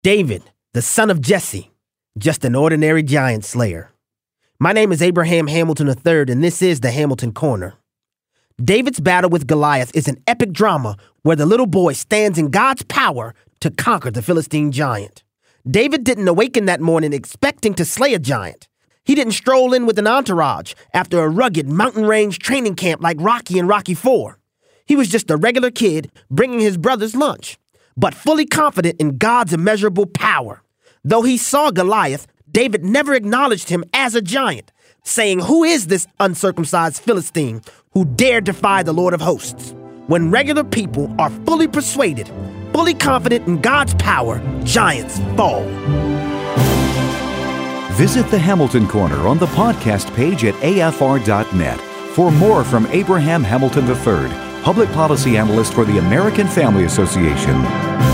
David, the son of Jesse, just an ordinary giant slayer. My name is Abraham Hamilton III, and this is the Hamilton Corner. David's battle with Goliath is an epic drama where the little boy stands in God's power to conquer the Philistine giant. David didn't awaken that morning expecting to slay a giant. He didn't stroll in with an entourage after a rugged mountain range training camp like Rocky and Rocky IV. He was just a regular kid bringing his brother's lunch, but fully confident in God's immeasurable power. Though he saw Goliath, David never acknowledged him as a giant, saying, "Who is this uncircumcised Philistine who dared defy the Lord of hosts?" When regular people are fully persuaded, fully confident in God's power, giants fall. Visit the Hamilton Corner on the podcast page at afr.net for more from Abraham Hamilton III, Public Policy Analyst for the American Family Association.